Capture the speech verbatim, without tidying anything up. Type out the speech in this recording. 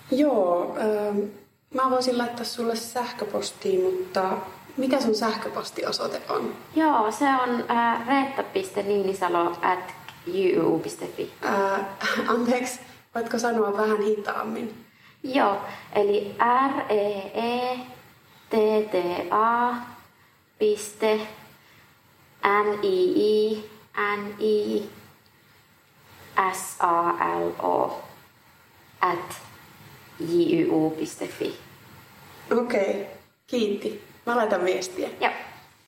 Joo, ähm, mä voisin laittaa sulle sähköpostiin, mutta mikä sun sähköpostiosoite on? Joo, se on äh, reetta piste niinisalo at j u piste f i. Äh, anteeksi, voitko sanoa vähän hitaammin? Joo, eli r e e t t a piste n i i n i s a l o at j u piste f i. Okei, okay, kiitti. Mä laitan viestiä. Joo.